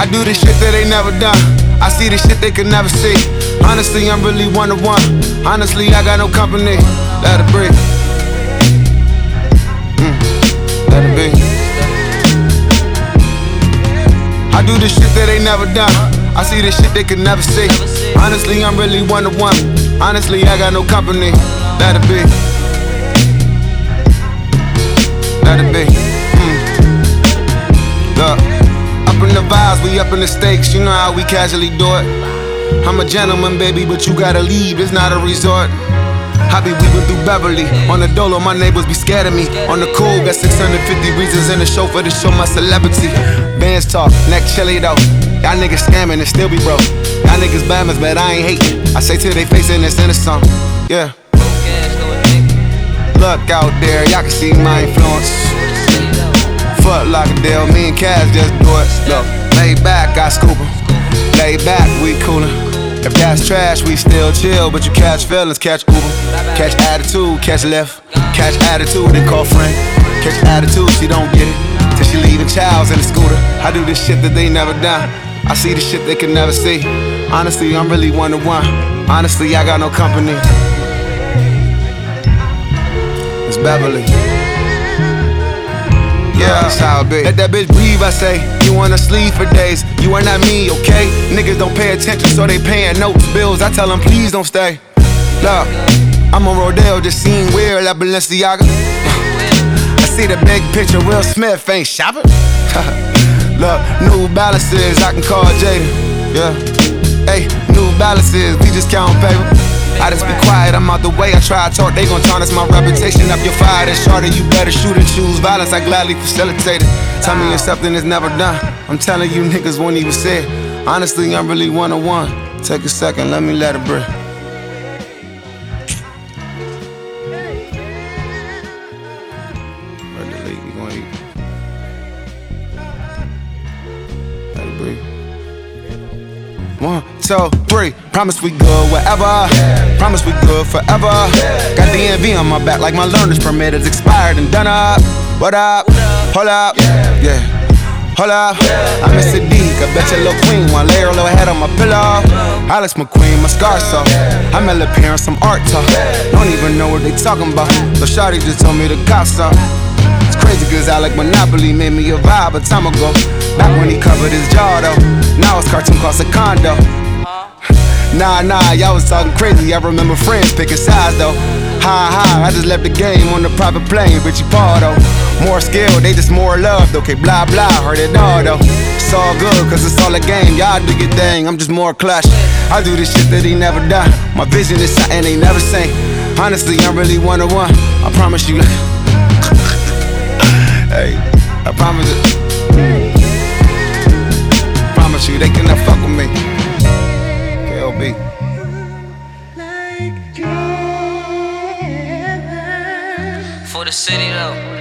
do the shit that they never done. I see the shit they could never see. Honestly, I'm really one of one. Honestly, I got no company. Let it breathe. Let it be. I do the shit that they never done. I see the shit they could never see. Honestly, I'm really one of one. Honestly, I got no company. Let it be. Let it be. Look, up in the vibes, we up in the stakes. You know how we casually do it. I'm a gentleman, baby, but you gotta leave. It's not a resort. I be weaving through Beverly. On the dolo, my neighbors be scared of me. On the cool, got 650 reasons in the chauffeur to show my celebrity. Bands talk, neck chilly though. Y'all niggas scamming and still be broke. Y'all niggas bammers, but I ain't hating. I say to they face and it's in a song. Yeah. Look out there, y'all can see my influence. Foot like a deal, me and Cass just do it. Look, lay back, I scoop 'em. Lay back, we coolin'. If that's trash, we still chill, but you catch feelings, catch Uber. Catch attitude, catch left. Catch attitude, then call friend. Catch attitude, she don't get it till she leaving Childs in the scooter. I do this shit that they never done. I see the shit they can never see. Honestly, I'm really one of one. Honestly, I got no company. It's Beverly. Yeah, that's how it be. Let that bitch breathe, I say. You wanna sleep for days. You are not me, okay? Niggas don't pay attention, so they paying notes, bills. I tell them, please don't stay. Look, I'm on Rodale, just seeing weird like Balenciaga. I see the big picture, Will Smith ain't shopping. Look, New Balances, I can call Jada. Yeah, hey, New Balances, we just count paper. I just be quiet, I'm out the way. I try to talk, they gon' tarnish my reputation. Up your fire, that's shorter, you better shoot and choose violence. I gladly facilitate it. Tell me it's something that's never done. I'm telling you, niggas won't even say it. Honestly, I'm really one of one. Take a second, let me let it breathe. Where the league, we gon' eat. Let it breathe. 1, 2, 3. Promise we good wherever. Promise we good forever. Got DMV on my back like my learner's permit is expired and done up. What up? Hold up. Yeah. Hold up. I'm in Sadiq. I bet your little queen wanna lay her little head on my pillow. Alex McQueen, my scar so I'm Ella Perrin, some art talk. Don't even know what they talking about. So Shawty just told me to cop some. It's crazy cause Alec Monopoly made me a vibe a time ago. Back when he covered his jaw though. Now it's cartoon cost a condo. Nah, y'all was talking crazy. I remember friends picking sides though. Ha, I just left the game on the private plane, Richie Paul though. More skill, they just more loved. Okay, blah blah, heard it all though. It's all good, cause it's all a game. Y'all do your thing, I'm just more clutch. I do this shit that he never done. My vision is something they never seen. Honestly, I'm really one of one. I promise you. Hey, I promise it. Promise you, they cannot fuck with me. KLB. For the city though.